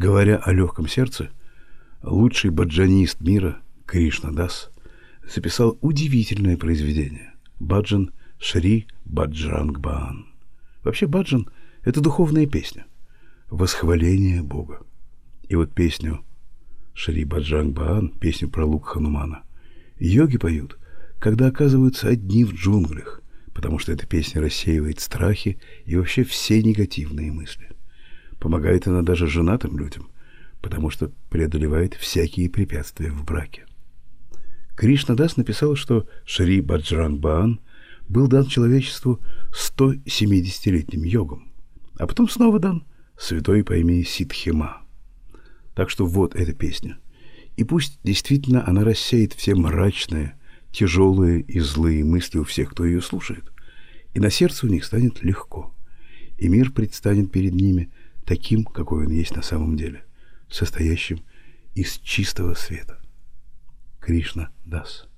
Говоря о легком сердце, лучший баджанист мира Кришна Дас записал удивительное произведение «Баджан Шри Баджранг Баан». Вообще баджан — это духовная песня, восхваление Бога. И вот песню Шри Баджранг Баан, песню про лук Ханумана, йоги поют, когда оказываются одни в джунглях, потому что эта песня рассеивает страхи и вообще все негативные мысли. Помогает она даже женатым людям, потому что преодолевает всякие препятствия в браке. Кришна Дас написал, что Шри Баджранг Баан был дан человечеству 170-летним йогом, а потом снова дан святой по имени Сидхима. Так что вот эта песня. И пусть действительно она рассеет все мрачные, тяжелые и злые мысли у всех, кто ее слушает, и на сердце у них станет легко, и мир предстанет перед ними таким, какой он есть на самом деле, состоящим из чистого света. Кришна Дас.